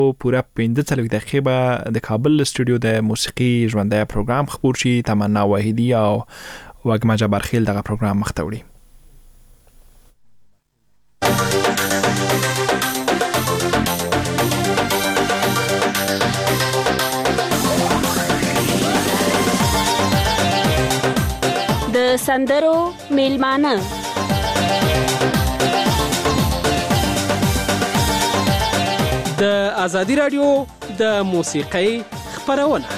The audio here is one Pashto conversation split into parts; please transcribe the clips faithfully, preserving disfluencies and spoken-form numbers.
پوره پنځه څلوېښت دقیقې به د کابل استودیو د موسیقي ژوندی پروګرام خپور شي. تمنا واحدي او وږمه جبارخیل دغه پروګرام مخته وړي. د سندرو میلمانه د آزادی رادیو د موسیقۍ خپرونه.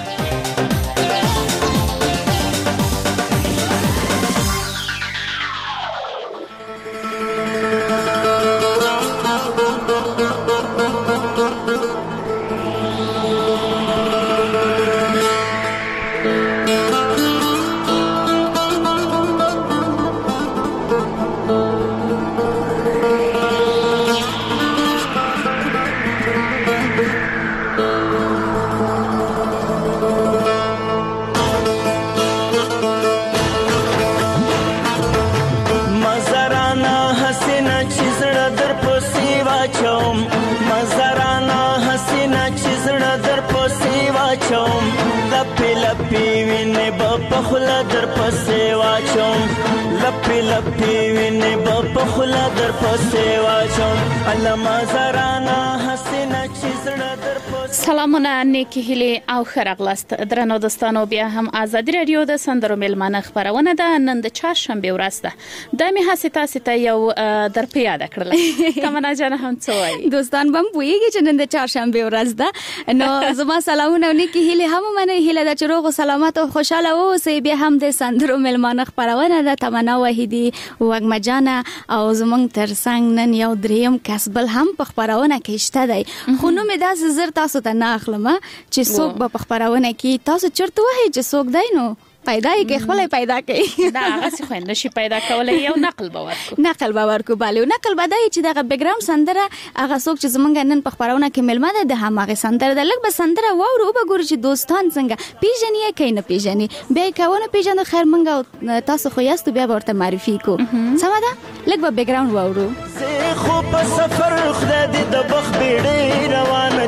پخلا در پسې واچوم لپی لپی وینې به پخلا در پسې واچوم علما زرانا حسینه چې زړه در پسې. سلامونه، نیکی هیلې او ښه راغلاست درنو دوستانو. بیا هم آزادی رادیو د سندرو میلمانه خپرونه ده. نن د چهارشنبې ورځ ده. دا مې هسې تاسې ته یو در په یاده کړله. تمنا جانه هم څه وایي؟ دوستان به هم پوهېږي چې نن د چهارشنبې ورځ ده. نو زما سلامونه او نیکی هیلې هم منئ. هیله ده چې روغ و سلامت او خوشحاله واوسئ. بیا هم د سندرو میلمانه خپرونه ده. تمنا واحدي، وږمه جانه او زمونږ تر څنګ نن یو دریم کس بل هم په خپرونه کې شته دی. خو نوم یې داسې زر تاسو ته نه اخلم چې څوک به په خپرونه کې تاسو چرته وایي چې څوک دی نو پیدا یې کې خپل پیدا کوي. دا هغه څه خو نشي پیدا کولای. یو نقل به ورکو نقل به ورکو بالو نقل به دی چې دغه بیکګراوند سندره هغه څوک چې زمونږ نن په خپرونه کې ملمه ده د هماغه سندره د لږ به سندره واورو به ګورو چې دوستان څنګه پیژني یا کین پیژني. بیا کونه پیژنه خیر منګه تاسو خو یاستو بیا ورته معرفي کو. سم ده لږ به بیکګراوند واورو. زه خو په سفر خدای دې د بخ بیړې روانه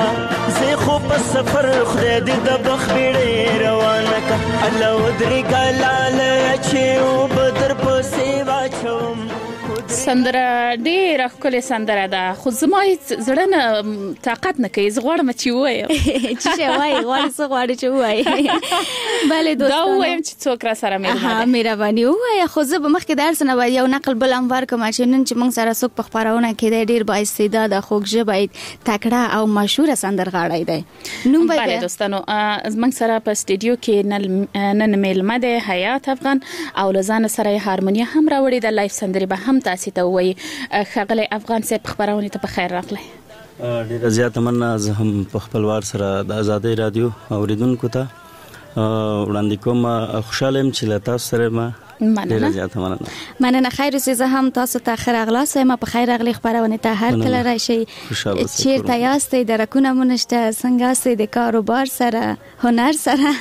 کا زه خو په سفر خدای دې د بخ بیړې روانه کا لو درې ګلاله چې او بدر په سیوا چوم. سندره ډېره ښکلې سندره ده. خو زما هیڅ زړه نه طاقت نه کوي. زه غواړم چې ووایم. چې څه وایي؟ غواړې څه غواړې چې ووایې؟ بلې دوستانو دا ووایم چې څوک را سره مېلمه ده. مهرباني ووایه. خو زه به مخکې د هر څه نه یو نقل بل هم ورکړم چې نن چې موږ سره څوک په خپرونه کې دی ډېر بااستعداده، خوږ ژبی، تکړه او مشهوره سندرغاړی دی. نوم به بله دوستانو موږ سره په سټوډیو کې نن مېلمه دی حیات افغان او له ځانه سره یې هارمونیه هم راوړې ده. لایف سندرې به هم تاسې ته ووایي. ښاغلی افغان صاحب خپرونې ته په خیر راغلی. ډېره زیاته مننه. زه هم په خپل وار سره د آزادۍ رادیو اوریدونکو ته وړاندې کوم. خوشحاله یم چې له تاسو سره ما ډېره زیاته مننه. مننه. خیر اوسئ. زه هم تاسو ته ښه راغلاست وایم. په خیر راغلی خپرونې ته هر کله راشئ. چیرته یاستئ؟ درکونه مو نشته؟ څنګه یاستئ د کاروبار سره هنر سره؟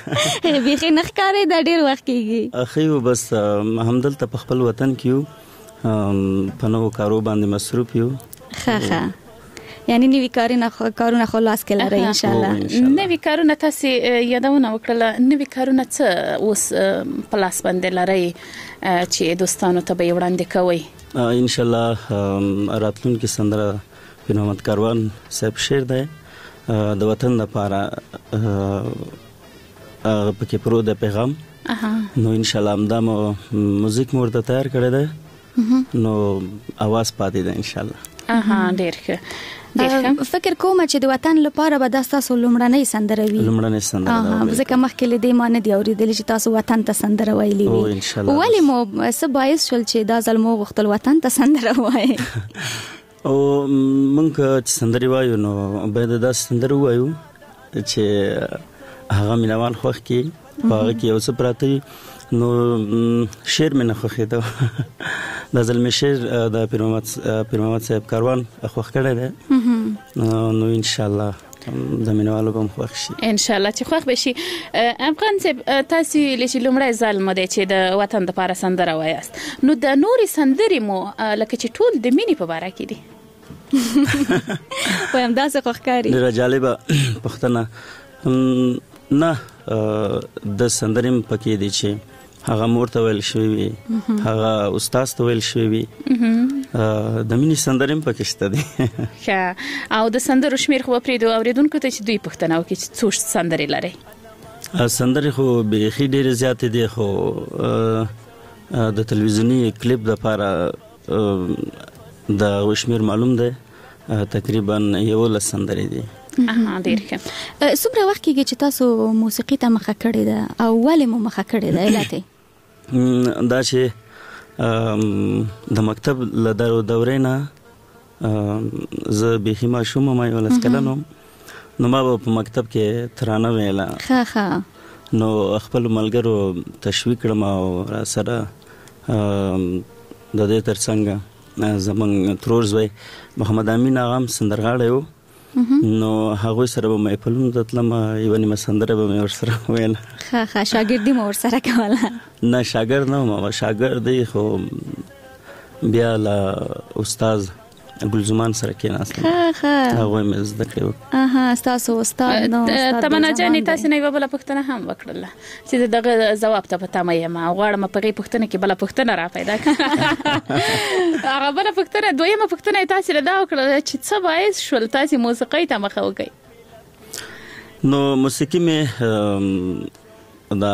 بیخي نه ښکاري دا ډېر وخت کېږي. اخی و بس همدلته په خپل وطن کې یو په نوو کارو باندې مصروف یو. ښه ښه. یعنی نوی کارونه کارونه خلاص کې لري ان شاء الله. نوی کارونه تاسو یادونه وکړه. نوی کارونه څه اوس پلاس باندې لري چې دوستانو ته به وړاندې کوي؟ ان شاء الله راتلونکي سندره په محمد کاروان صاحب شعر دی د وطن لپاره پکې پرو د پیغام. نو ان شاء الله همدا موزیک مو ورته تیار کړی دی. نو اواز پاتې ده ان شاء الله. اها ډېر ښه. فکر کوم چې د وطن لپاره به تاسو لومړنۍ سندره وي. لومړنۍ سندره ده. ځکه مخکې له دې ما نه دی اورېدلی چې تاسو وطن ته سندره ویلي وي. ان شاء الله. ولې مو څه باعث شول چې دا ځل مو غوښتل وطن ته سندره ووایئ؟ او موږ چې سندرې وایو نو باید داسې سندره ووایو چې هغه مینوال خوښ کړي. په هغه کې یو څه پراته وي. نو شعر مې نه خوښېده. دا ځل مې شعر د پیر محمد صاحب کاروان خوښ کړی دی. نو ان شاء الله د مینوالو به هم خوښ شي. ان شاء الله چې خوښ به شي. افغان صاحب تاسو لچې لومړی ځل مو دی چې د وطن دپاره سندره وایاست، نو د نورې سندرې مو لکه چې ټول د مینې په باره کې دي؟ وایم دا څه خوخکاری ډیره جالبه پښتنه نه د سندریم پکې دي چې هغه مور ته ویل شوی وي هغه استاد ته ویل شوی وي د مینې سندریم پکې شته دي ښه او د سندرو شمیر خو پرېږدو اورېدونکو ته چې دوی پوښتنه وکړي چې څو سندرې لرئ سندرې خو بیخي ډېرې زیاتې دي خو د تلویزیوني کلیپ دپاره د شمیر معلوم دی تقریبا یولس سندرې دي ډېر ښه څومره وخت کېږي چې تاسو موسیقي ته مخه کړې ده او ولې مو مخه کړې ده علت دا چې د مکتب له دورې نه زه بیخي ماشوم یم یولس کلن وم نو ما به په مکتب کې ترانه ویله ښه ښه نو خپلو ملګرو تشویق کړم او راسره د دې تر څنګ زمونږ ترور زوی محمد امین هغه هم سندرغاړی و نو هغوی سره به محفلونو ته تلم یوه نیمه سندره به مې ورسره ویله ښه ښه شاګردي مو ورسره کوله نه شاګرد نه وم شاګرد دی خو بیا له استاد ګلزمان سره کېناستم هغوی مې زده کړې وه اها ستاسو استاد نو تمنا جانې تاسې نه یوه بله پوښتنه هم وکړله چې د دغه ځواب ته په تمه یم او غواړم په هغې پوښتنه کې بله پوښتنه را پیدا کړم هغه بله پوښتنه دویمه پوښتنه یې تاسې له دا وکړله چې څه باعث شول تاسې موسیقۍ ته مخه وکړئ نو موسیقي مې دا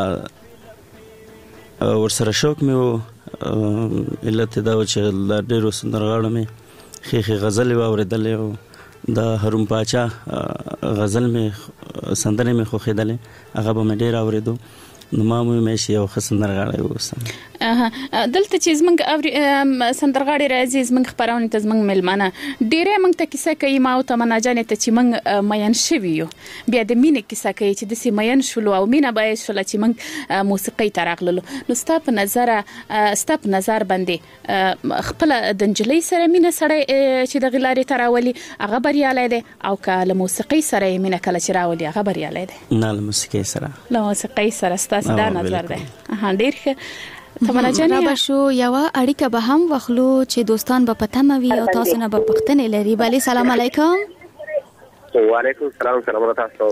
ورسره شوق مې و علت یې دا و چې له ډېرو سندرغاړو مې ښې ښې غزلې واورېدلې او د هروم پاچا غزل مې سندرې مې خوښېدلې هغه به مې ډېر اورېدو نو ما ومې چې یو ښه سندرغاړی واوسم دلته چې زموږ سندرغاړي راځي زموږ خپرونې ته زموږ میلمانه ډېری موږ ته کیسه کوي ما او تمنا جانې ته چې موږ مین شوي یو بیا د مینې کیسه کوي چې داسې مین شولو او مینه باعث شوله چې موږ موسیقۍ ته راغللو نو ستا په نظره ستا په نظر باندې خپله د نجلۍ سره مینه سړی چې دغې لارې ته راولي هغه بریالی دی او که له موسیقۍ سره یې مینه کله چې راولي هغه بریالی دی نه له موسیقۍ سره له موسیقۍ سره ستاسې دا نظر دی ډېر ښه تمنا جانې را به شو یوه اړیکه به هم واخلو چې دوستان به په تمه وي او تاسو نه به پوښتنې لري بلې سلام علیکم وعلیکم السلام سلام تاسو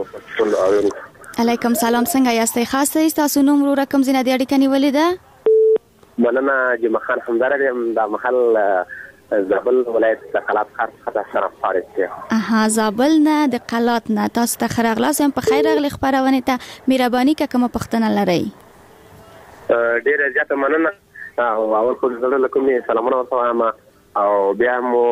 علیکم سلام څنګه یاستئ خاص دی ستاسو نوم ورو رقم ځینې د اړیکه نیولې ده مننه جمعه خان همدار یم دا محل زابل ولایت د قلات ښار څخه شرف فارغ دی اها زابل نه د قلات نه تاسو ته ښه راغلاست یم په خیر راغلې خپرونې ته مهرباني که کومه پوښتنه لرئ ډیره زیاته مننه او اول خو زړه له کومې سلامونه ورته وایم او بیا مو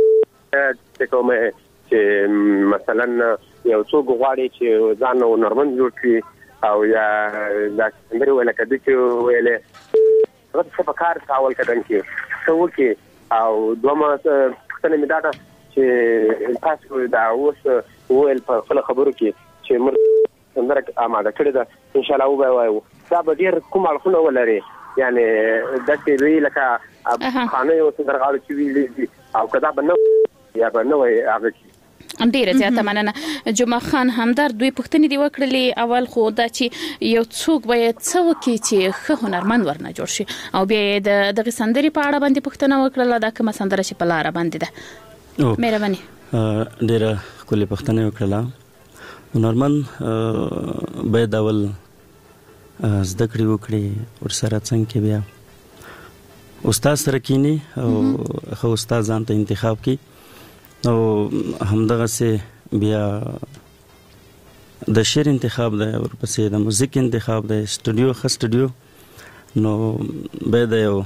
چې کومه چې مثلا یو څوک غواړي چې ځان نورمال جوړ کړي او یا دا څنګه ویل کېږي چې ویلې څه په کار کول کېدل کې څه وکي او دومره څنګه مې دا چې تاسو دا اوس ویل په خپل خبرو کې چې موږ څنګه آماده کړی دا ان شاء الله وایو دا به ډېر کوم اړخونه ولري یعنی داسې وی لکه خانه یو سندرغاړو چې ویلي او که دا به نه یا به نه وای هغه ډیره زیاته مننه جمعه خان همدار دوی پوښتنې دی وکړلې اول خو دا چې یو څوک باید څه وکړي چې ښه هنرمند ورنه جوړ شي او بیا د دغه سندرې په اړه باندې پوښتنه وکړله دا کومه سندره چې په لاره باندې ده مهرباني ډیره ښکلې پوښتنه وکړله هنرمند باید اول زده کړې وکړي ورسره څنګه کې بیا استاد سره کینی او خو استاد ځان ته انتخاب کی او همدغه سه بیا د شعر انتخاب دی او پسې د موزیک انتخاب دی سټوډیو خاص سټوډیو نو به د یو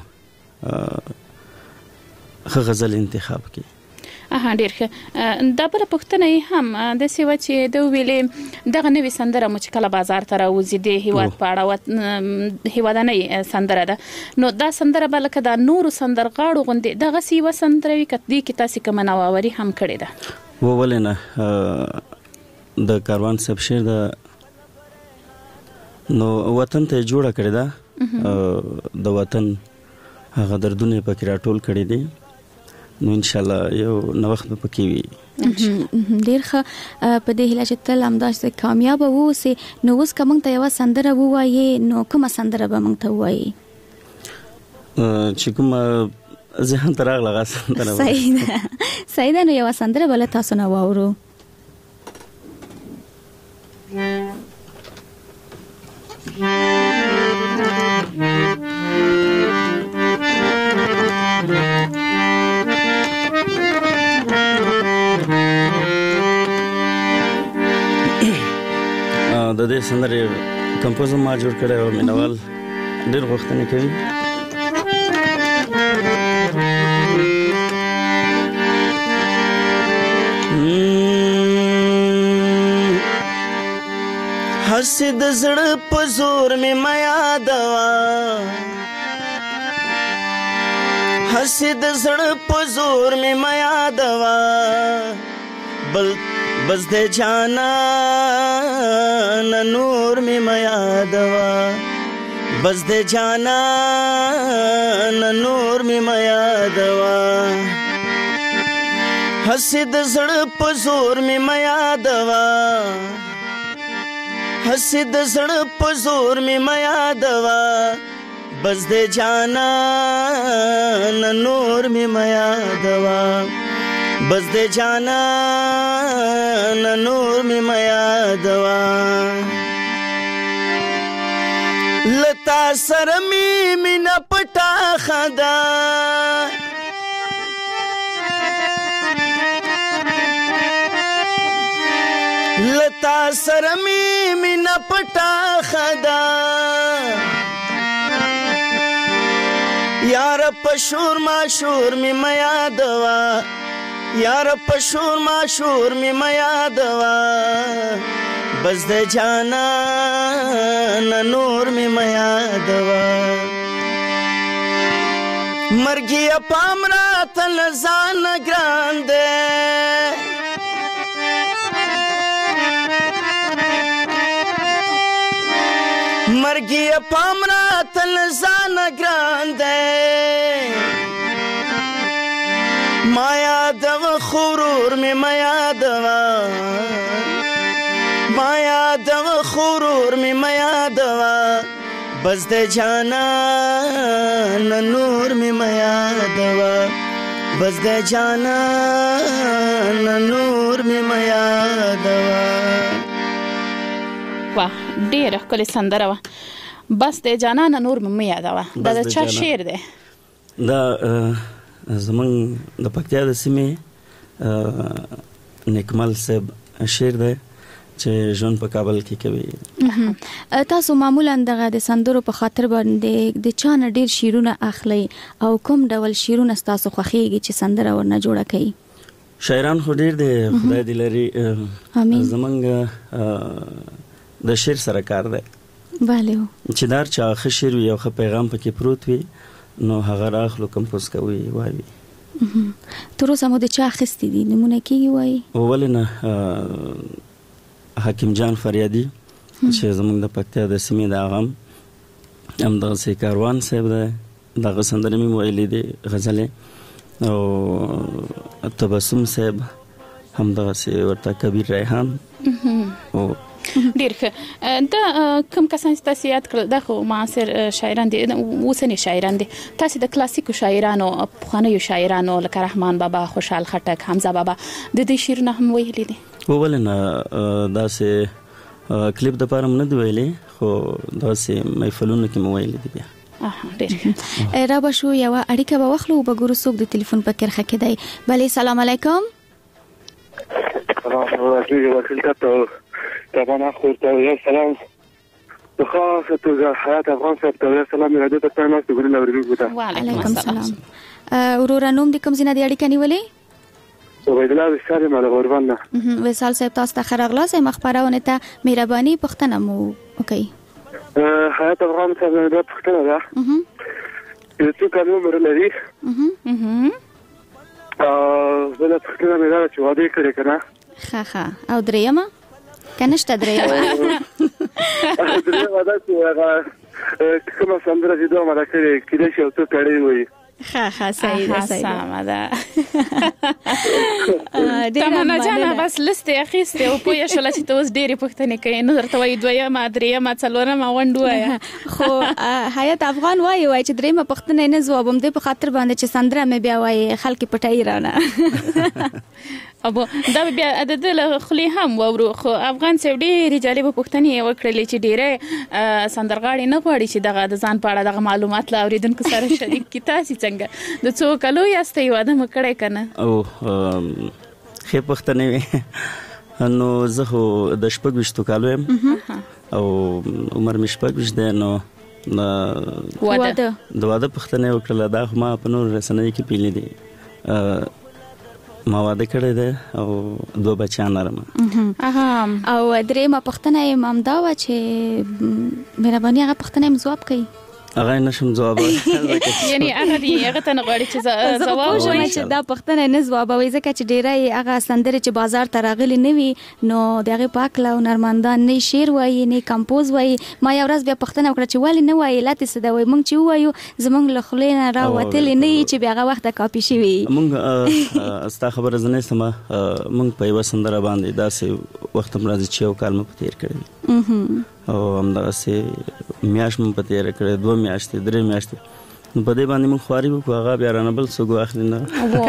غزل انتخاب کی اها ډیر ښه دا بل پوښتنه هم د سیوا چې د ویلې دغه نوې سندره مو چې کله بازار ته راوځي د هیواد په اړه هیوادنۍ سندره ده نو دا سندره بل که د نورو سندرغاړو غوندې دغه سیوا سندره وي کدي کې تاسو کوم نوآوري هم کړې ده و ولنه د کاروان سب شعر د نو وطن ته جوړه کړې ده د وطن هغه دردونه پکې راټول کړي دي نو ان شاء الله یو نو وخت به پکې وي ډیر ښه په دې هیله چې تل همداسې کامیاب ووسې نو اوس که موږ ته یوه سندره ووایې نو کومه سندره به موږ ته ووایې چې کومه ذهن ته راغله هغه سندره. صحیح ده صحیح ده. نو یوه سندره بله تاسو نه واورو. د دې سندرې کمپوزر ما جوړ کړی او مینوال ډېر غوښتنې کوي. هسې د زړه په زور مې ما یادوه، هسې د زړه په زور مې ما یادوه، بل بس د جانان نور مې ما یادوه، بس د جانان نور مې ما یادوه، هسې د زړه په زور مې ما یادوه، هسې د زړه په زور مې ما یادوه، بس د جانان نور مې ما یادوه، بس د جانان نور مې ما یادوه، لتا سره مې مینه پټه خده، لتا سره مې مینه پټه خده، یار په شور ما شور مې ما یادوه، یار په شور ما شور مې ما یادوه، بس د جانان نور مې ما یادوه، مرګیه پام راته له ځانه ګران دی، مرګیه پام راته له ځانه ګران دی، ما یادوه غرور مې ما یادوه، ما یادوه غرور مې ما یادوه، بس د جانان نور مې ما یادوه، بس د جانان نور مې ما یادوه. واه ډیره ښکلې سندره وه. بس د جانان نور مې یادوه. دا د چا شعر دی؟ دا زمونږ د پکتیا د سیمې نیکمل صاحب شعر دی چې ژوند په کابل کې کوي. تاسو معمولا دغه د سندرو په خاطر باندې د چا نه ډیر شعرونه اخلي او کوم ډول شعرونه تاسو خوښیږي چې سندره ورنه جوړه کړي؟ شاعران خو ډیر دي، خدای دې لري. زمونږ د شعر سره کار دی. بله چې دار چا ښه شعر وي او ښه پیغام پکې پروت وي نو هغه راخلو کمپوز کوي وایي. تر اوسه مو د چا اخیستي دي نمونه کېږي وایي؟ ولې نه، حکیم جان فریادي چې زموږ د پکتیا د سیمې د هغه همدغسې کاروان صاحب دی، دغه سندرې مې ویلي دي غزلې، او تبسم صاحب همدغسې ورته کبیر ریحان. او ډیر ښه. دا کوم کسان چې تاسو یاد کړل دا خو معاصر شاعران دي، اوسني شاعران دي. تاسو د کلاسیکو شاعرانو پخوانیو شاعرانو لکه رحمان بابا، خوشحال خټک، حمزه بابا د دې شعرونه هم ویلي دي؟ ولې نه، داسې کلیپ د پاره نه دی ویلي، خو داسې محفلونو کې مو ویلي دي بیا. ډیر ښه. را به شو یوه اړیکه به واخلو او به ګورو څوک د تلیفون په کرښه کې دی. بلې سلام علیکم. سلام علیکم. طبعا اخور تویا سلام بخاصة توزع حياة افغان صاحب تویا سلام رادیو ته تاسو ته ګورل اورېدل کوته. وعلیکم السلام. ورور نوم د کوم ځای د اړیکه نیولې؟ عبید الله وسال مال غوربان نه. وسال صاحب تاسو ته خراغلاس مخبرونه ته مهرباني پښتنه مو وکي. حياة افغان صاحب د پښتنه ده. اها. چې کلمه مر لري. اها. اها. ا زه پښتنه مې دا چې واده کړی کنه. ها ها او درېما کنهشته درېما. درېما دا چې هغه کومه سندره چې دوه مله کړې کله چې اوسه کړې وي. ها ها صحیح ده صحیح سم ده تمنا جانا بس لسته اخیسته او پوه شول چې ته اوس ډېری پوښتنې کوي نو درته وایي دویمه درېیمه څلورمه غونډه وایه خو حیات افغان وایي وایي چې درېیمه پوښتنه نه ځوابم دی په خاطر باندې چې سندره مې بیا وایي خلک پټای رانه ابو دا بیا د دل خلی هم وورو خو افغان سیو ډېری جالب پوښتنې وکړلې چې ډېره سندرغاړي نه غواړي چې دغه د ځان په اړه دغه معلومات لا اوریدونکو سره شریک کی تاسو څنګه د څو کلو یاستې واده مکړې کنه او خې پوښتنې نو زه خو د شپږ وشتو کالو يم او عمر مې شپږ وشت دی نو واده د واده پوښتنې وکړله دا خو ما په نور رسنۍ کې پیلې دي ما واده کړی دی او دوه بچیان لرم او درېیمه پوښتنه یې همدا وه چې مهرباني هغه پوښتنه یې ځواب کوي هغه نشم جواب یعنی هغه دی هغه ته نه غواړي چې ځواب وایي چې دا پوښتنه نه ځوابوي ځکه چې ډېری هغه سندرې چې بازار ته راغلي نه وي نو د هغې په هکله هنرمندان نه شعر وایي نه کمپوز وایي ما یو ورځ بیا پوښتنه وکړه چې ولې نه وایي علت یې څه ده وایي موږ چې ووایو زموږ له خولې نه راوتلې نه وي چې بیا هغه وخته کاپي شوي موږ ستا خبره زه نه یستم موږ په یوه سندره باندې داسې وخت هم راځي چې یو کال مو په تېر کړی او همدغسې میاشت مو په تېره کړې دوه میاشتې درې میاشتې نو په دې باندې موږ خواري وکړو هغه بیا رانه بل څوک واخلي نه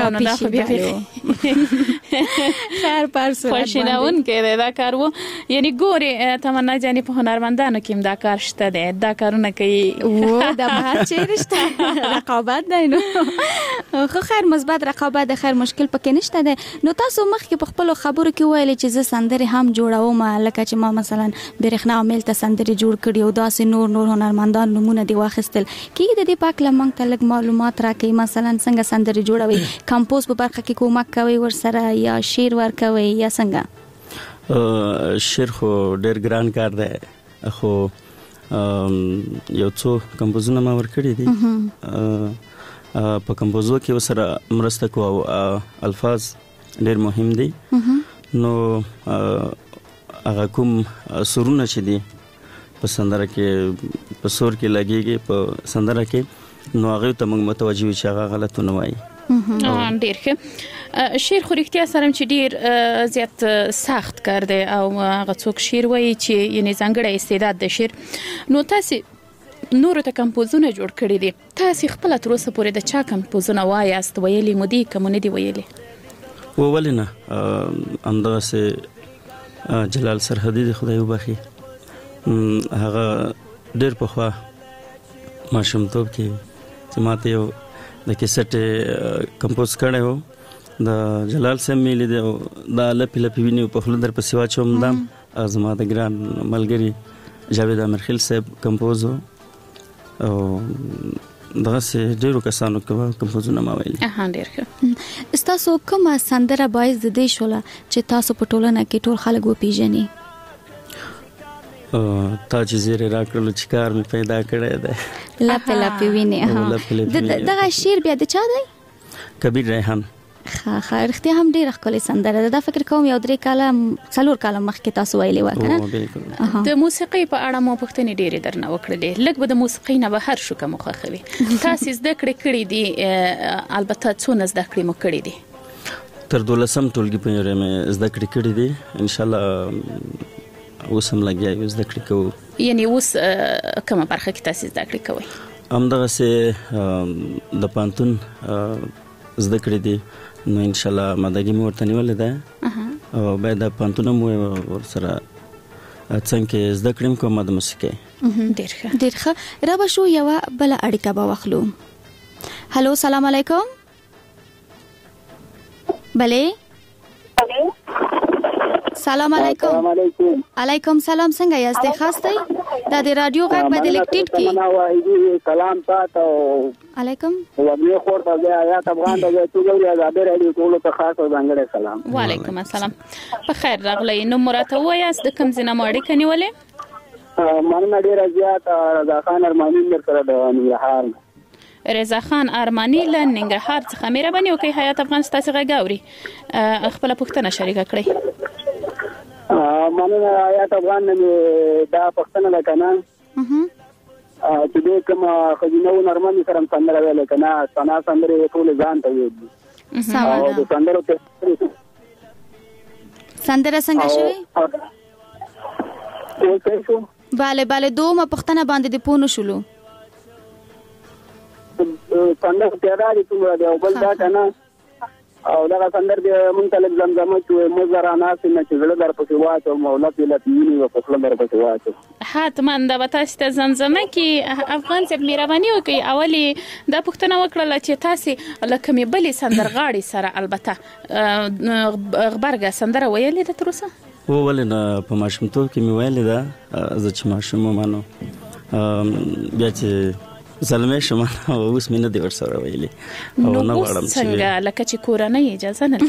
خیر پر صورت خوشینونکی دی دا کار و یعنی ګورې تمنا جانې په هنرمندانو کې هم دا کار شته دی دا کارونه کوي و دا بهر چیرې شته رقابت دی نو خو خیر مثبت رقابت د خیر مشکل پکې نشته دی نو تاسو مخکې په خپلو خبرو کې ویلې چې زه سندرې هم جوړوم لکه چې ما مثلا برېښنا میل ته سندرې جوړ کړي او داسې نور نور هنرمندان نومونه دې واخیستل کېږي د دې په هکله موږ ته لږ معلومات راکوي مثلا څنګه سندرې جوړوي کمپوز په برخه کې کومک کوي ورسره یا شعر ورکوي یا څنګه شعر خو ډېر ګران کار دی خو یو څو کمپوزونه ما ورکړي دي په کمپوزو کې ورسره مرسته کوو الفاظ ډېر مهم دي نو هغه کوم سرونه چې دي په سندره کې په سور کې لګيږي په سندره کې نو هغه ته موږ متوجه وي چې هغه غلط نه وایي ډیر ښه شعر خو رښتیا سره چې ډیر زیات سخت کار دی او هغه څوک شعر وایي چې یعنی ځانګړی استعداد د شعر نو تاسو نور ته کمپوزونه جوړ کړی دي تاسو خپل تر اوسه پورې د چا کمپوزونه وایاست ویلي مو دي کوم نه دی ویلي و ولنه انداسه جلال سرحدي د خدای وبخي هغه ډیر په خوا ماشومتوب کې چې ماته یو د کیسټ کمپوز کړو د جلال سم ملي دا لپی لپی ویني په خلندر په سیوا چوم دام ازما د ګران ملګری جاوید امرخیل صاحب کمپوز او دغه سه ډیرو کسانو کمپوزونه ما ویلي اه ډیر ښه تاسو کومه سندره باعث د دې شوله چې تاسو په ټولنه کې ټول خلک وپیژني تا چې زیره راکړل چې کار مې پیدا کړی دی لپی لپی ویني دغه شعر بیا د چا دی کبیر ریحان ښه ښه رښتیا هم ډېره ښکلې سندره ده دا فکر کوم یو درې کاله څلور کاله مخکې تاسو ویلې وه که نه د موسیقۍ په اړه مو پوښتنې ډېرې درنه وکړلې لږ به د موسیقۍ نه بهر شو که مو خوښوي تاسې زده کړې کړي دي البته څونه زده کړې مو کړي دي تر دولسم ټولګي پورې مې زده کړې کړي دي انشاءالله اوس هم لګیا یو زده کړې کوو یعنې اوس کومه برخه کې تاسې زده کړې کوئ همدغسې د پوهنتون زده کړې دي نو انشاءالله مادګي مې ورته نیولې ده او باید د پوهنتون هم ورسره څنګه زده کړم کوم د موسیقۍ ډېر ښه ډېر ښه را به شو یوه بله اړیکه به واخلو هلو سلام علیکم بلې سلام علیکم سلام علیکم علیکم سلام څنګه یاست خاصتئ دا د رادیو غږ به د لیکټیټ کی سلام تاسو علیکم ومنه خورته د آیات افغان د ټولو آزادۍ رادیو ټولو ته خاص او ځانګړی سلام وعلیکم السلام په خیر راغلی نو مراته وایاست د کوم ځای نه اړیکه نیولې مننه ډیره زیات رضا خان ارمانی در سره د ننګرهار رضا خان ارمانی له ننګرهار څخه مهرباني وکړئ حیات افغان ستاسو غږ اوري خپل پوښتنه شریکه کړئ مننه حیات افغان دا پښتنه لکنه چې دې کوم خزینه و نرمن سره سندره ویل کنه سنا سندره ټول ځان ته ویل او د سندره ته سندره څنګه شوی او څه شو bale bale دوه پښتنه باندې د پونو شلو سندره پیدا دي څومره دی او بل دا کنه او دا سندر دی مونږ ته لږ زمزمه چې مزرانا سینه چې زړه در پسې واچو مولا پیله تینی و په خپل در پسې واچو حتما دا وتاست زمزمه کې افغان صاحب مهرباني وکي اولی دا پښتنه وکړه چې تاسو لکه مې بلی سندرغاړي سره البته غبرګه سندره ویلې ده تر اوسه و ولنه په ماشومتوب کې مې ویلې ده زه چې ماشوم مانو بیا چې زلمه شمه اوس مې نه دی ورسره ویلي او نه غواړم چې څنګه لکه چې کورنۍ اجازه نه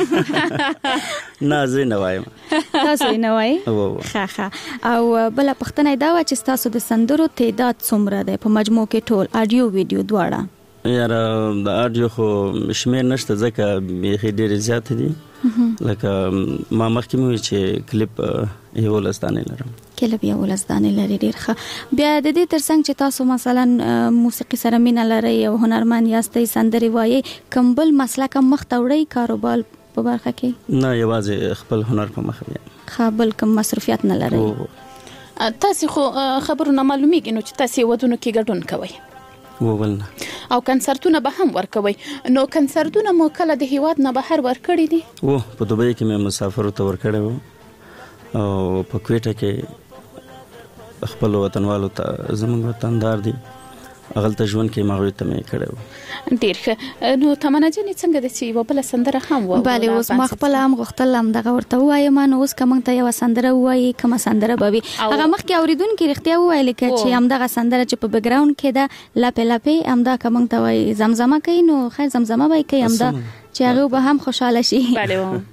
نه زه نه وایم تاسو نه وای ښه ښه او بل پښتنه دا و چې تاسو د سندرو تعداد څومره ده په مجموع کې ټول اډیو ویډیو دواړه یاره د اډیو خو شمیر نشته ځکه بیخي ډېر زیات دي لکه ما مخکې مې چې کلیپ یو لستانه لرم کلیپ یو لستانه لري ډېر ښه بیا د دې ترڅنګ چې تاسو مثلا موسیقي سره مینه لرئ او هنرمند یاستئ سندري وایي کوم بل مسلک مخ ته وړئ کاروبار په برخه کې نه یوازې خپل هنر په مخ بیا خپل کوم مصرفیات نه لرئ تاسو خو خبرونه معلومیږي نو چې تاسو ودونو کې ګډون کوئ وولنه او کنسرتونه به هم ورکوي نو کنسرتونه مو کله د هیواد نه بهر ورکړي دي او په دوبۍ کې مې مسافر ته ورکړی وو او په کوټه کې خپل وطنوالو ته زموږ وطندار دي اغلته ژوند کې ماوي ته مې کړو ډیر ښه نو تمنا جن څنګه د سی وبله سندره هم و bale اوس ما خپل هم غختل هم دغه ورته وایم نو اوس کوم ته یو سندره وایي کوم سندره بوي هغه مخکې اوریدونکو رښتیا وایي چې هم دغه سندره چې په بیک گراوند کې ده لپه لپه هم دا کوم ته وایي زمزمه کوي نو خیر زمزمه وایي کوي هم دا چې هغه به هم خوشاله شي bale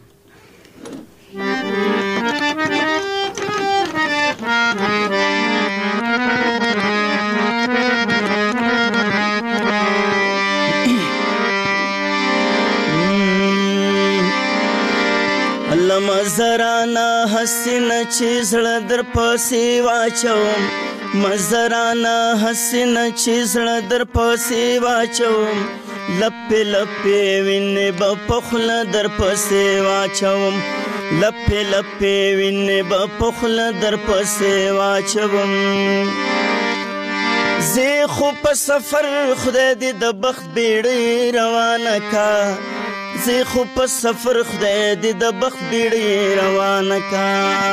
مزرانا حسین چې زړه در پسې واچوم مزرانا حسین چې زړه در پسې واچوم لپې لپې وینې به په خوله در پسې واچوم لپې لپې وینې به په خوله در پسې واچوم زه خو په سفر خدای دې د بخت بیړۍ روانه کا زه خو په سفر خدای دې د بخت بیړۍ روانه کا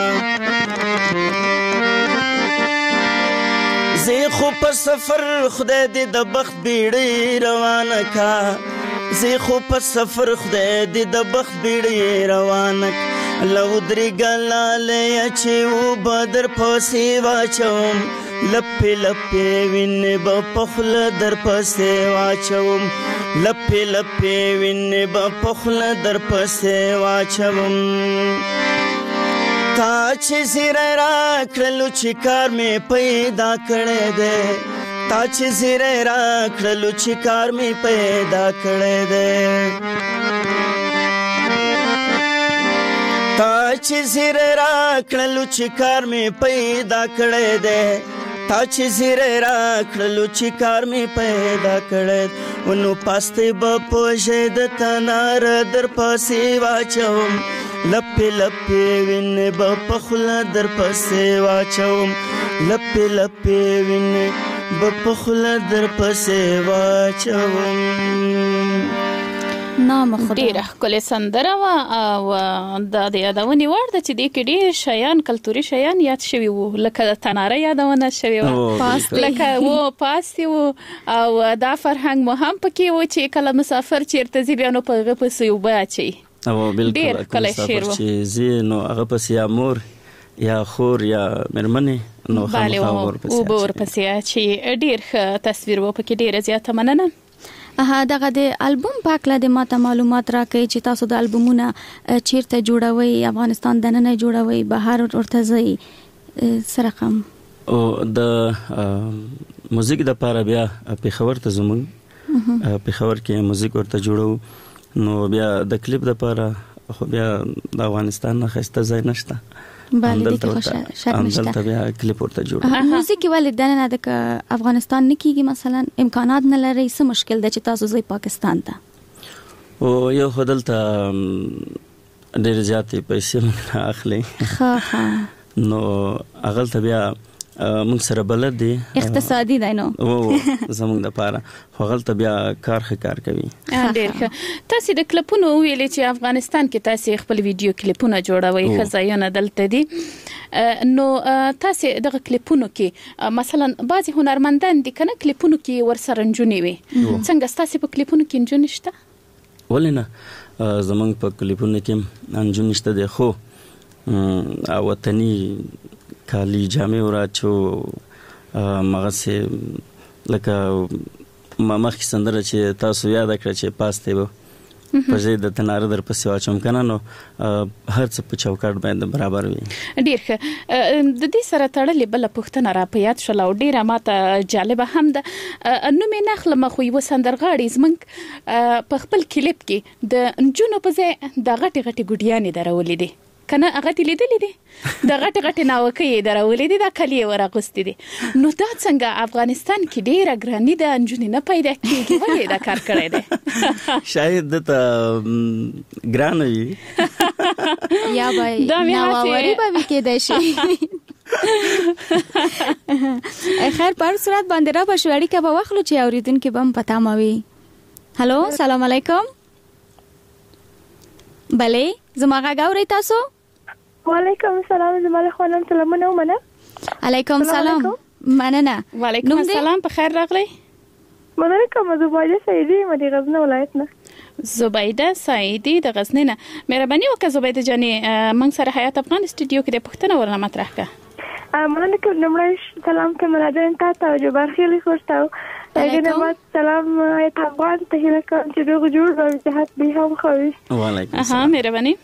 زه خو په سفر خدای دې د بخت بیړۍ روانه کا زه خو په سفر خدای دې د بخت بیړۍ روانه کا لو درې ګلاله چې و بدر پسې واچوم لپې لپې وینې به په خوله در پسې واچوم لپې لپې وینې به په خوله در پسې واچوم تا چې زیری راکړلو چې کار مې پیدا کړی دی تا چې زیری راکړلو چې کار مې پیدا کړی دی تا چې زیری راکړلو چې کار مې پیدا کړی دی تا چې زیری راکړلو چې کار مې پیدا کړی ونو پاستې به پوژې د تنار در پسې واچوم لپې لپې وینې به په خوله در پسې واچوم لپې لپې وینې به په خوله در پسې واچوم نام خدای ډیره ښکلې سندره وه او دا د یادونې وړ ده چې دې کې ډېر شیان کلتوري شیان یاد شوي وو لکه د تناره یادونه شوې وه لکه و پاستې وو او دا فرهنګ مو هم پکې و چې کله مسافر چېرته ځي بیا نو په هغه پسې اوبه اچوي او بالکل مسافر چې ځي نو هغه پسې یا مور یا خور یا مېرمنې نو خامخا ورپسې اچوي ډېر ښه تصویر و پکې ډېره زیاته مننه ها دغه د البوم پاکله د ماته معلومات راکړي چې تاسو د البومونه چیرته جوړوي افغانستان دننه جوړوي بهر ورته ځي سره کوم او د موزیک د پاره بیا پیښور ته زمون پیښور کې موزیک ورته جوړو نو بیا د کلیپ د پاره خو بیا د افغانستان نه خسته ځای نشته بله دې خوشاله شک نشته همدلته بیا کلیپ ورته جوړ موزیک ولې دنه د افغانستان نه کیږي مثلا امکانات نه لري څه مشکل ده چې تاسو ځي پاکستان ته او یو خدلته ډېر زیاتې پیسې موږ اخلي ها ها نو اغلته بیا موږ سره بلد دي اقتصادي دی نو او زموږ د پاره غلطه بیا کار ښه کار کوي ډېر ښه تاسو د کلیپونو ویلې چې افغانستان کې تاسو خپل ویډیو کلیپونه جوړوي خزایونه دلته دي نو تاسو دغه کلیپونو کې مثلا بعضي هنرمندان دي کنه کلیپونو کې ورسره نجونې وي څنګه تاسو په کلیپونو کې نجونې شته ولنه زموږ په کلیپونو کې نجونې شته دي خو وطني کالی جامې وراچو مغه سه لکه ما مخکې سندره چې تاسو یاد کړئ چې پاسته وو په ځای د تنار در پسې واچوم کنه نو هر څه په چوکاټ باندې برابر وي ډیر ښه د دې سره تړلې بل پښتنه را پیات شول او ډیره ماته جالبه هم ده نو مې نخله مخوي وسندرغاړي زمنګ په خپل کلیپ کې د انجونو په ځای د غټي غټي ګډیانې درولې دي کنه هغه تلې دي دي د غټ غټ ناوکې درولې دي د کلی ورغستې دي نو دا څنګه افغانستان کې ډیره ګرانی ده انجونې نه پیدا کیږي ولې دا کار کړی دی شاید د ګران وي یا بای ناووري به کېدای شي خیر پر صورت باندې را بشوړی کې به واخلو چې اوریدونکو بم پتا ماوي هالو سلام علیکم بله زما غاوري تاسو وعلیکم السلام زما له خپل سلامونه ومنه علیکم سلام مننه وعلیکم السلام په خیر راغلی مننه کوم زبیده سعیدی مدي غزنه ولایت نه زبیده سعیدی د غزنه نه مهرباني وکړه زبیده جاني من سره حیات افغان استودیو کې د پښتنه ورنه مطرح کا مننه کوم نمړی سلام کوم راځم تاسو ته جبر خیلی خوشتاو علیکم سلام حیات افغان ته هیله کوم چې دوه جوړ او جهات به هم خوي وعلیکم السلام ها مهرباني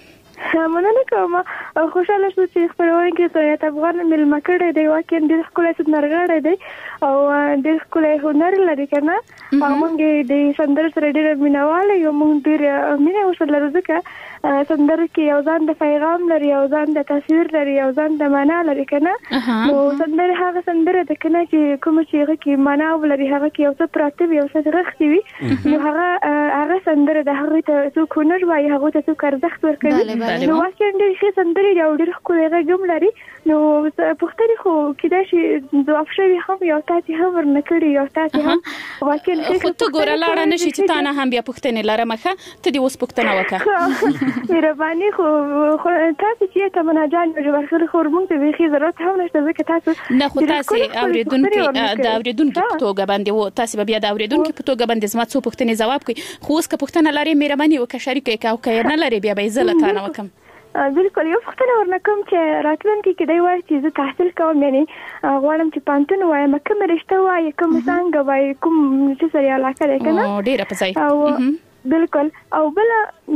مننه کوم خوشاله شو چې خبرونه کې ته ته افغان مل مکړې دی واکین د خپل ست نرغړې دی او د خپل هنر لري کنه موږ د سندر سره ډېر مینواله یو موږ ډېر مینه وسره لرزکه سندر کې یو ځان د پیغام لري یو ځان د تصویر لري یو ځان د معنا لري کنه نو سندر هغه سندر د کنه چې کوم چې هغه کې معنا ولري هغه کې یو څه پراته وي او څه رښتې وي نو هغه هغه سندر د هغه ته څو هنر وایي هغه ته څو ارزښت ورکوي نو واکین ډېر ښه سندري یو ډېر ښکلی غږ لري نو پښتني خو کېدای شي ځواب شوي هم یو تاسې هم ورنه کړي یو تاسې هم واکین خو ته ګوره لاړه نه شي چې تا نه هم بیا پښتنې لرمه ښه ته دې اوس پوښتنه وکړه مهرباني خو تاسو چې تمنا جان جوړ خو خورمون ته بیخي ضرورت هم نشته ځکه تاسو نه خو تاسو اوریدونکو د اوریدونکو په توګه باندې وو تاسو بیا د اوریدونکو په توګه باندې زما څو پوښتنې جواب کوي خو اوس که پوښتنه لري مهرباني وکړه شریک کې او که نه لري بیا به زه له تا نه وکم بالکل یو پوښتنه ورنه کوم چې راتلونکي کې دی وایي چې زه تحصیل کوم یعنی غواړم چې پانتون وایم کوم رشته وایي کوم څنګه وایي کوم چې سره علاقه ده کنه او ډیره په ځای بالکل او بل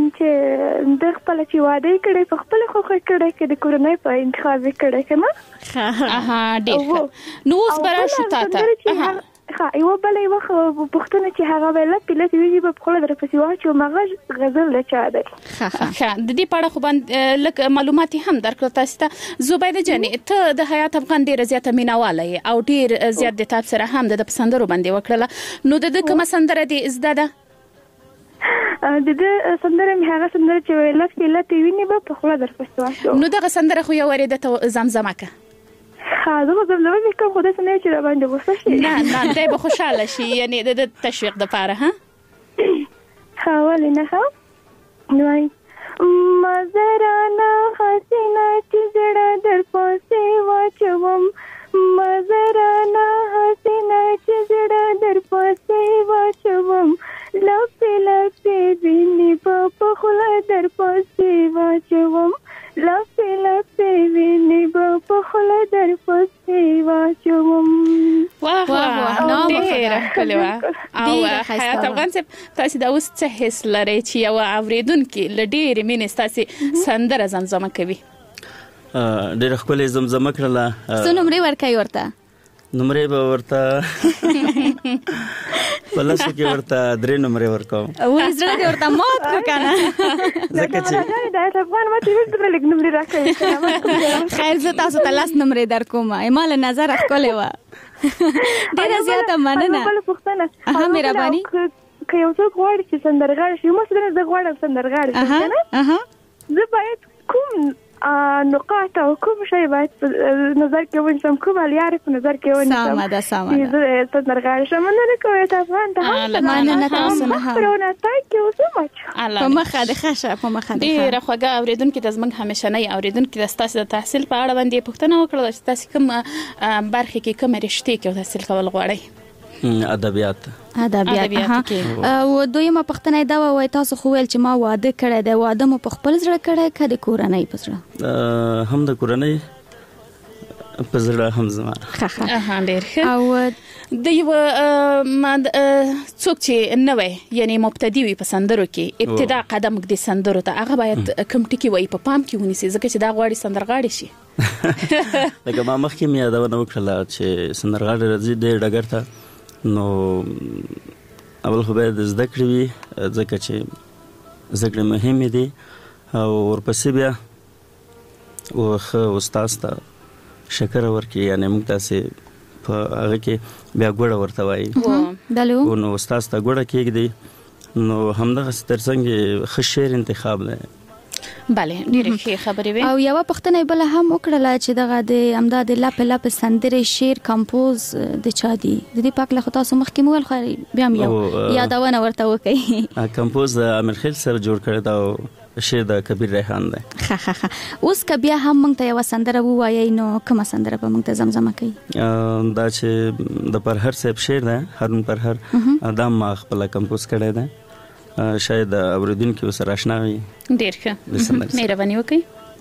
چې د خپل چې واده کړي په خپل خو کړي کې د کورنۍ په انتخاب کړي کنه اها ډیر نو اوس برا شو تا ها یو بل یو پښتون چې هغه ویل پیلت ویږي په خپل در پسې واچو مغه غزل لچا دی ها ها د دې پاړه خو باندې لک معلومات هم درکړ تاسو ته زبیده جاني ته د حیات افغان ډیره زیاته مینواله او ډیر زیات د تاسو سره هم د پسندرو باندې وکړه نو د کوم سندره دی زده ده د دې سندره مې هغه سندره چې ویل پیلت ویني په خپل در پسې واچو نو دغه سندره خو یو ورېده ته زمزمه کا ها زه زه نو مې کوم خدای څنګه چې را باندې وسه شي نه نه دای به خوشاله شي یعنی د تشویق د پاره ها ها ولې نه ها نو مزرانه حسینه چې زړه در پسې واچوم مزرانه حسینه چې زړه در پسې واچوم لپې لپې ویني په خله در پسې واچوم لپې لپې ویني په خله در پسې واچوم واه واه نو ډیره ښکلې وه او حیات افغان صاحب تاسو دا اوس څه حس لرئ چې یو اوریدونکي له ډېرې مینې ستاسې سندره زمزمه کوي ډېره ښکلې زمزمه کړله څو نمرې ورکوي ورته نمرې به ورته ولاسو کې ورته درې نمبر ورکوم وې زړه دې ورته مات کړ کنه ځکه چې دا افغان ماته هیڅ ډول نمبر راکړي خیر زه تاسو ته لاس نمبر درکوم ایمال نظر خپلې و ډیره زیاته مننه بل پښتنه ها مهرباني که یو څوک غواړي چې سندرغاړی شي مثلا زه غواړم سندرغاړی شم کنه زه باید کوم نقاط او کوم شی باید نظر کې ونیسم کوم لارې په نظر کې ونیسم سمه ده سمه ده زه سندرغاړی شم مننه کوم ته افغان ته مننه تاسو نه هم پرونه تاسو اوسه مچ په مخه د خشه په مخه د ډیره خوږه اوریدونکو د زمنګ همیشنه اوریدونکو د تاسو د تحصیل په اړه باندې پوښتنه وکړه چې تاسو کوم برخه کې کوم رشته کې تحصیل کول غواړئ ادبیات ادبیات او دویمه پښتنه دا وای تاسو خو ویل چې ما واده کړی دی واده مو په خپل زړه کړی کړي کورنۍ په زړه هم د کورنۍ په زړه هم زما ها ډیر او د یو څوک چې نوې یعنی مبتدی وي په سندرو کې ابتدا قدم د سندرو ته هغه باید کوم ټکی وای په پام کې ونیسي ځکه چې دا غواړي سندرغاړي شي لکه ما مخکې مې یادونه وکړه چې سندرغاړي راځي د ډګر ته نو اول خو باید زده کړې وي ځکه چې زده کړې مهمې دي او ورپسې بیا ښه استاد ته شکر ورکړي یعنې موږ تاسې په هغه کې بیا ګوړه ورته وایي نو استاد ته ګوړه کېږدي نو همدغسې تر څنګ ښه شعر انتخاب دی بله ډېرې ښې خبرې وې او یوه پوښتنه یې بله هم وکړله چې دغه د همدا د لپې لپې سندرې شعر کمپوز د چا دي د دې په هکله خو تاسو مخکې مو ویل خو بیا هم یو یادونه ورته وکړئ کمپوز د امیر خیل سره جوړ کړی دا شعر د کبیر ریحان دی ښه ښه ښه اوس که بیا هم موږ ته یوه سندره ووایئ نو کومه سندره به موږ ته زمزمه کوي دا چې د پرهر صاحب شعر دی هارون پرهر دا ما خپله کمپوز کړی دی شاید اوریدونکو سره آشنا وي ډیر ښه مهرباني وکړئ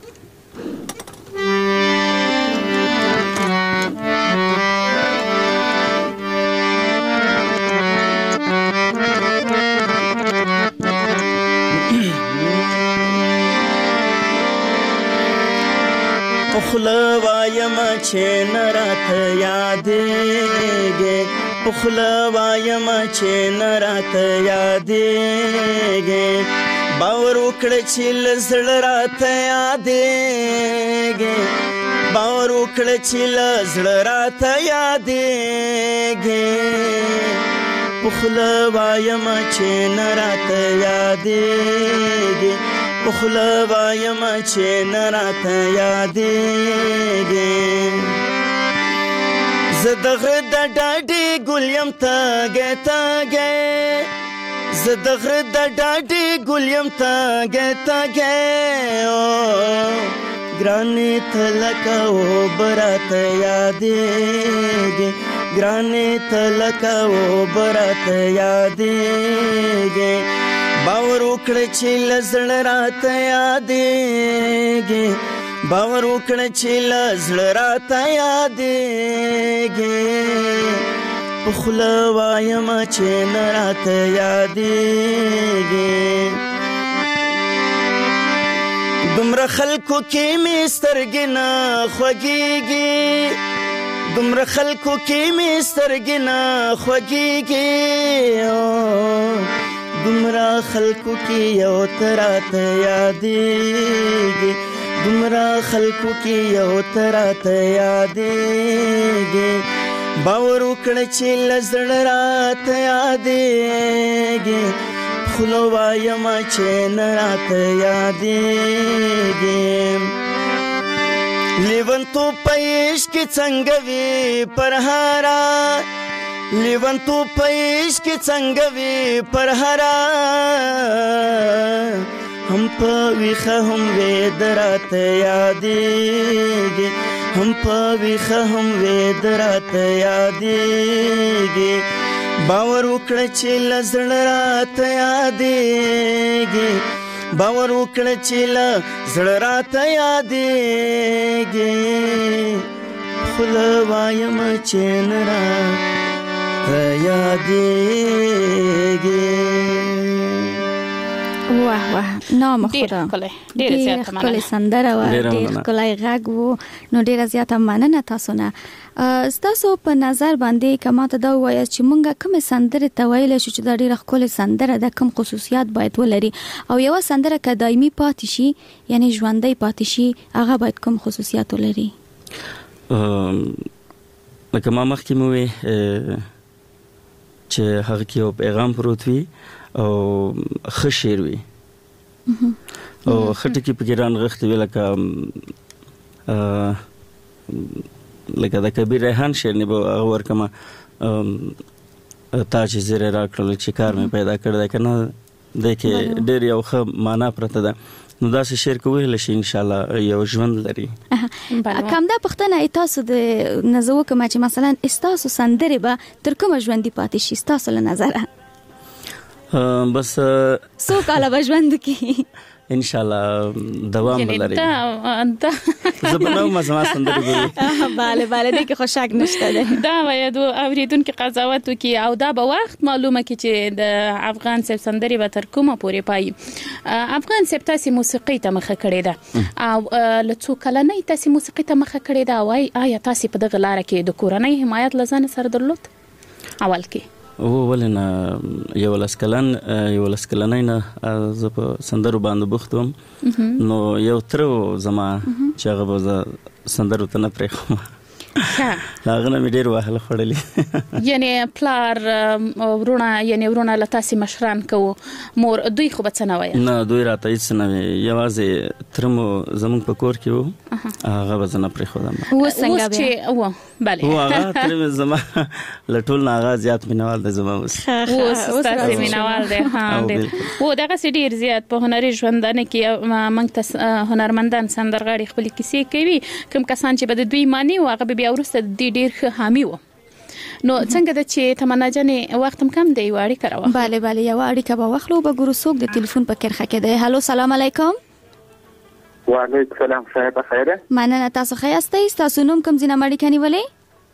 پخلا وایم چې نراته یادېږي پخلا وایم چې نراته یادېږي باور وکړه چې له زړه راته یادېږي باور وکړه چې له زړه راته یادېږي پخلا وایم چې نراته یادېږي پخلا وایم چې نراته یادېږي زه د غره د ډاډې ګل یم تاږی تاږی زه د غره د ډاډې ګل یم تاږی تاږی ګرانې ته لکه اوبه راته یادېږي ګرانې ته لکه اوبه راته یادېږي باور وکړه چې له زړه راته یادېږي باور وکړه چې له زړه راته یادېږي په خوله وایم چې نه راته یادېږي دومره خلکو کې مې سترګې نه خوږېږي دومره خلکو کې مې سترګې نه خوږېږي دومره خلکو کې یو ته راته یادېږي دومره خلکو کې یو ته راته یادېږي باور وکړه چې له زړه راته یادېږي خوله وایم چې نه راته یادېږي لیونتوب په عشق کې څنګه وي پرهاره لیونتوب په عشق کې څنګه وي پرهاره هم په ویښه هم ویده راته یادېږي هم په ویښه هم ویده راته یادېږي باور وکړه چې له زړه راته یادېږي باور وکړه چې له زړه راته یادېږي خوله وایم چې نه راته یادېږي واه واه نام ډیر خدا ښکلی ډیر زیات ښکلی مننه سندره و ډیر ښکلی غږ و نو ډیره زیاته مننه تاسو نه. ستاسو په نظر باندې که ماته دا ووایاست چې مونږ کومې سندرې ته ویلی شو چې دا ډیره ښکلې سندره ده، کوم خصوصیات باید ولري، او یوه سندره که دایمي پاتې شي یعنی ژوندی پاتې شي هغه باید کوم خصوصیات ولري؟ لکه ما مخکې مو وی چې هغه کې یو پیغام پروت وي او ښه شعر وي او ښه ټکي پکې رانغښتي وي، لکه لکه د کبیر ریحان شعر نه به هغه ورکمه تا چې زیری راکړل چې کار مې پیدا کړی دی که نه دی کې ډېر یو ښه معنا پرته ده، نو داسې شعر که ویلی شي انشاءالله یو ژوند لري. کمدا پوښتنه تاسو د نه زه وکړم چې مثلا ستاسو سندرې به تر کومه ژوندي پاتې شي ستاسو له نظره؟ بس څو کاله به ژوند وکړي انشاءالله دوام بلري. زه به نه وم زما سندرې به وي. بله بله دې کې خو شک نشته دی. دا باید اورېدونکي قضاوت وکړي او دا به وخت معلومه کړي چې د افغان صاحب سندرې به تر کومه پورې پایي. افغان صاحب تاسې موسیقۍ ته مخه کړې ده او له څو کلنۍ تاسې موسیقۍ ته مخه کړې ده او آیا تاسې په دغه لاره کې د کورنۍ حمایت له ځانه سره درلود اول کې؟ او ولې نه، یولس کلن یولس کلنۍ نه زه په سندرو باندې بوخت وم، نو یو تره زما چې هغه به زه سندرو ته نه پرېښوم، هغه نه مې ډېر وهله خوړلي. یعنې پلار ورونه یعنې ورونه له تاسې مشران کوو، مور دوی خو به څه نه ویل؟ نه دوی راته هېڅ نه وی، یوازې تره مو زموږ په کور کې و هغه به زه نه پرېښودم. اوس څنګه بیا؟ و بله هو هغه تره مې زما له ټول نه هغه زیات مینهوال دی زما اوس اوس ستاسې مینهوال دی. ها ډېر و دغسې ډېر زیات په هنري ژوندانه کې موږ ته هنرمندان سندرغاړي خپلې کیسې کوي، کوم کسان چې به د دوی معنی و هغه به بیا وروسته د دې ډېر ښه حامي و. نو څنګه ده چې تمنا جانې وخت هم کم دی، یوه اړیکه راواخلو؟ بله بله یوه اړیکه به واخلو. به ګورو څوک د تلیفون په کرښه کې دی. هلو سلام علیکم. وعلیکم سلام صاحب خیره؟ مننه تاسو ښه یاستئ؟ ستاسو نوم کوم ځای نه مړیکه نیولې؟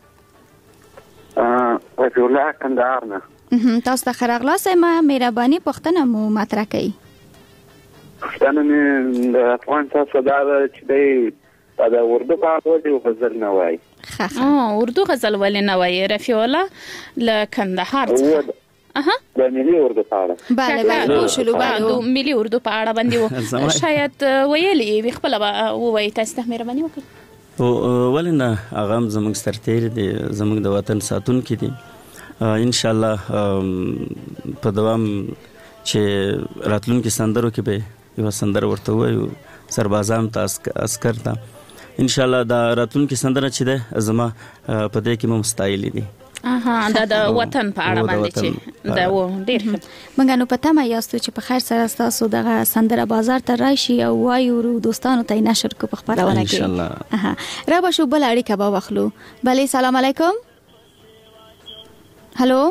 رفیع الله کندهار نه. تاسو ته ښه راغلاست. ما مهرباني پوښتنه مو مطرح کړئ. پوښتنه مې د افغان صاحب دا ده چې دی د اردو په اړه ولې غزل نه وایي؟ ښه اردو غزل ولې نه وایي؟ رفیع الله له کندهار څخه. اها د ملي اردو په اړه. بله بله پوه شولو. د ملي اردو په اړه باندې و شاید ویلي وي، خپله به ووایي. تاسې ته مهرباني وکړئ. ولې نه، هغه هم زموږ سرتېری دی، زموږ د وطن ساتونکي دي. انشاءالله په دوام چې راتلونکي سندرو کې به یوه سندره ورته ووایو سربازانو ته، عسکر ته. انشاءالله دا راتلونکي سندره چې ده زما په دې کې مو ستایلې دي. اها دا د وطن په اړه باندې چې دا و ډېر ښه. موږ نو په تمه یاستو چې په خیر سره ستاسو دغه سندره بازار ته راشي او وایو دوستانو ته یې نشر کړو په خپرونه کې انشاءالله. را به شو بله اړیکه به واخلو. بلې سلام علیکم. هلو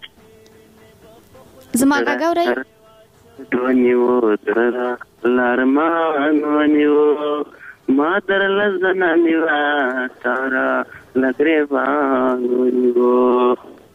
زما غږ اورئ؟ ونیو در لارمان ونیو ما در لزنا نیوا تارا لگریبان ونیو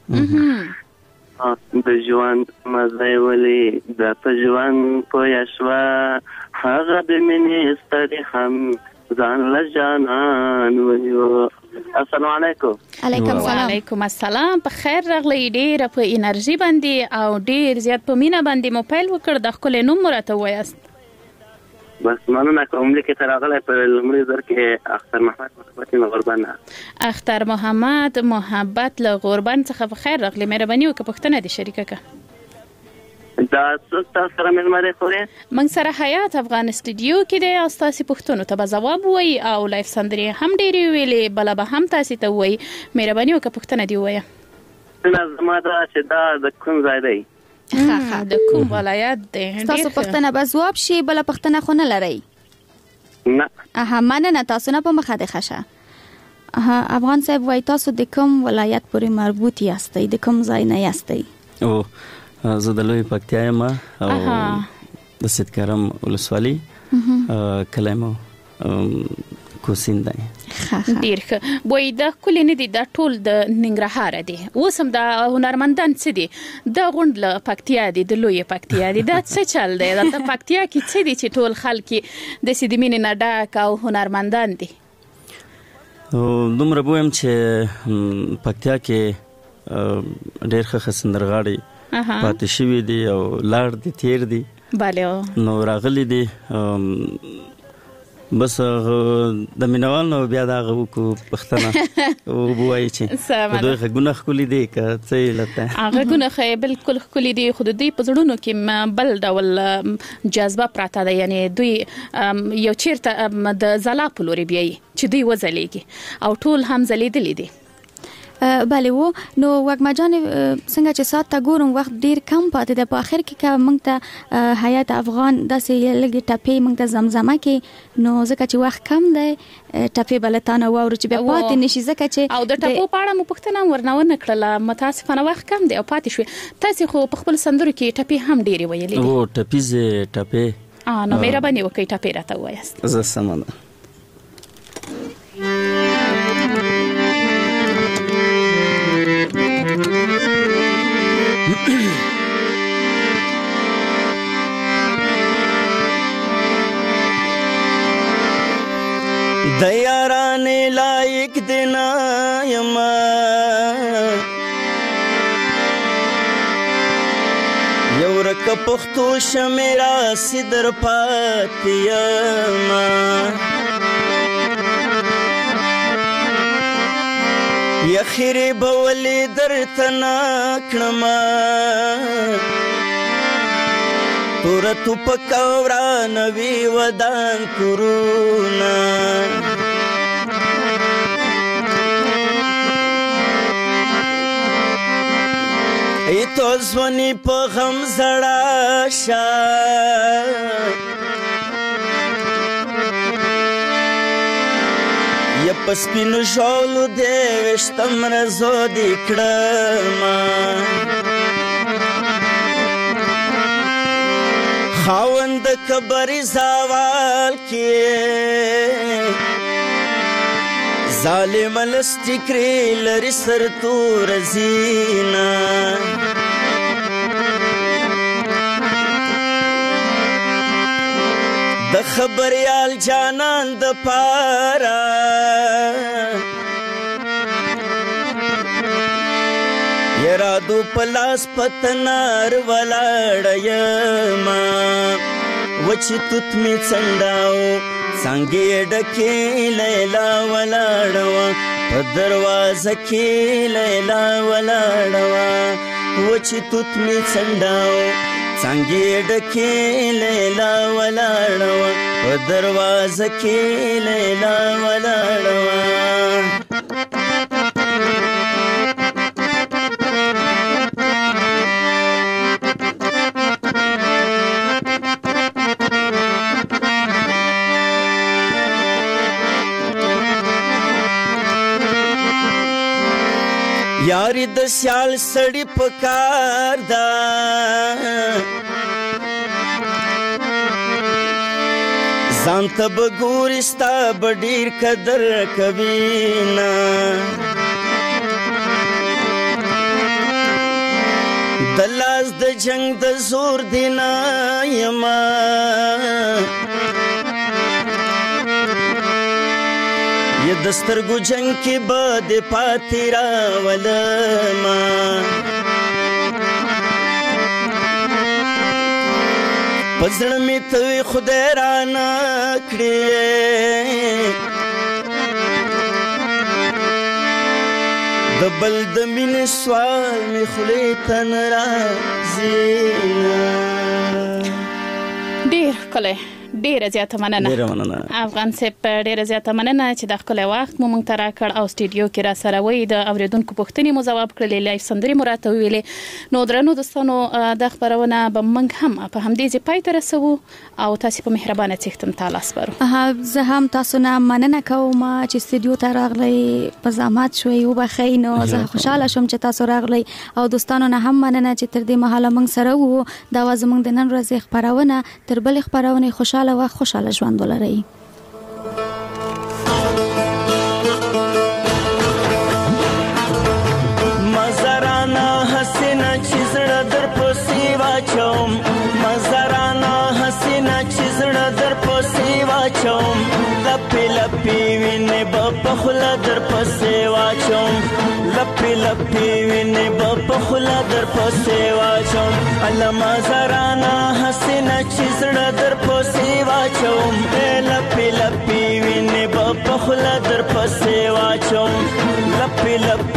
د ژوند مزه ولی د ژوند پویشوا هغه د مینې ستړي هم ځان له جانان ونیو. السلام علیکم. علیکم السلام. وعلیکم السلام. په خیر راغلی. ډېره په انرژي باندې او ډېر زیات په مینه باندې مو پیل وکړ. د ښکلی نوم مو راته ووایاست. بس مننه کوم لیکې ته راغلی په لومړي ځل کې اختر محمد محبت له غربن. اختر محمد محبت له غربن څخه په خیر راغلی. مهرباني وکړه پوښتنه دې شریکه کړه. دا څوک تاسو سره مېلمه دی خورې؟ موږ سره حیات افغان سټوډیو کې دی او ستاسې پوښتنو ته به ځواب ووایي او لایف سندرې هم ډېرې ویلې، بله به هم تاسې ته ووایي. مهرباني وکړه پوښتنه دې ووایه. زما دا چې دا د کوم ځای دی؟ ښه ښه د کوم ولایت دی؟ ستاسو پوښتنه به ځواب شي، بله پوښتنه خو نه لرئ؟ نه. اها مننه. تاسو نه په مخه دې ښه شه. افغان صاحب وایي تاسو د کوم ولایت پورې مربوط یاستئ؟ د کوم ځای نه یاستئ؟ او زه د لوی پکتیا یم او د سیدکرم ولسوالۍ کلی مو کوسین دی. ډیر ښه. وای د کلی نه دي د ټول د ننګرهار دي، اوس هم د هنرمندان څه دي د غونډ له پکتیا دي، د لوی پکتیا دي، دا څه چل دی د پکتیا کې څه دي چې ټول خلک د سیدمین نه ډاک او هنرمندان دي؟ دومره بویم چې پکتیا کې ډېر ښه سندرغاړي پاتې شوي دي او لاړ دي تیر دي. بله نو راغلي دي بس د مینوال نو بیا دا غوکو پښتنه او بوای چې دوی غونه خولي دي که څه لته هغه غونه خې بالکل خولي دي خود دوی په زړونو کې بل ډول جذبه پراته ده، یعنی دوی یو چیرته د زلا په لوري بیاي چې دوی وځلېږي او ټول هم زلیدلې دي. بله و نو وګما جان څنګه چې سات تا ګورم وخت ډیر کم پاتې ده، په اخر کې که موږ ته حیات افغان داسې لږ ټپې موږ ته زمزمه کې نو ځکه چې وخت کم دی ټپې بلتانه واورو چې بیا پاتې نشي ځکه چې او د ټپو په اړه مو پوښتنه ورنه ونه کړله، متاسفانه وخت کم دی او پاتې شوې. تاسو خو په خپل سندرو کې ټپې هم ډېرې ویلې دي. او ټپې ټپې اه نو مهرباني وکړئ ټپې راته ووایاست. زه سمه ده. د یارانې لایق دینا یما یو رک پختو شمیرا سدر پاتیما یخری بولی درتنا کړما تورتو پکورا نوی ودان کرونا ایتو زونی په غم زړه شا یا پسپینو شولو دی وشتم رزو دی کړما خاوند کبری زوال کې ظالم لستکری لري سر تور زینا د خبریال جانان د پارا یرادو پلاس پتنار ولاړیما وچی توت می څنډاو څنګه ډکه لیلا ولاړوا په دروازه کې لیلا ولاړوا وچی توت می څنډاو څنګه ډکه لیلا ولاړوا په دروازه کې لیلا ولاړوا. یاری د سیال سړی پکار دا ځان ته به ګورې ستا به ډېر قدر کوي نه د لاس د جنگ د زور دی نه یما یہ دسترگو جنگ کی باد پاتی راولما پزړه می ته خدای را نکړې د بل د مين سوال می خلې تن راځي ډېر کله ډیره زیاته مننه. ډیره مننه افغان صاحب، ډیره زیاته مننه چې د خپل وخت مو مونږ ته راکړ او سټوډیو کې را سره وې د اوریدونکو پوښتنې مو ځواب کړلې، لایف سندري مراته ویلې. نو درنو دوستانو د خبرونه به مونږ هم په همدې ځای پای ته رسو او تاسو په مهربانه څښتم تعالی سپارو. زه هم تاسو نه مننه کوم چې سټوډیو ته راغلی، په زحمت شوي او بخښئ. نو زه خوشاله شوم چې تاسو راغلی او دوستانو نه هم مننه چې تر دې مهاله مونږ سره وو. دا واز مونږ د نن ورځې خبرونه تر بل خبرونه خوشاله و خوشاله ژوند ولرئ. لپی وینې به په خوله در پسې واچوم لپی لپی وینې به په خوله در پسې واچوم علما زرانا حسینه چې زړه در پسې واچوم لپی لپی وینې به په خوله در پسې واچوم لپی لپی